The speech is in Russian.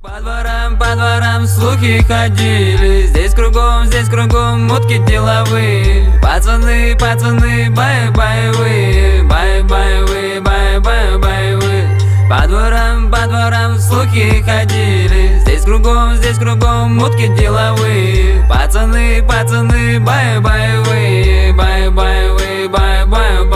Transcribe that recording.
По дворам слухи ходили, здесь кругом мутки деловые. Пацаны, бай-бай-вы, бай-бай-вы, бай-бай-бай-вы. По дворам слухи ходили, здесь кругом мутки деловые. Пацаны, бай-бай-вы, бай-бай-вы, бай-бай-бай.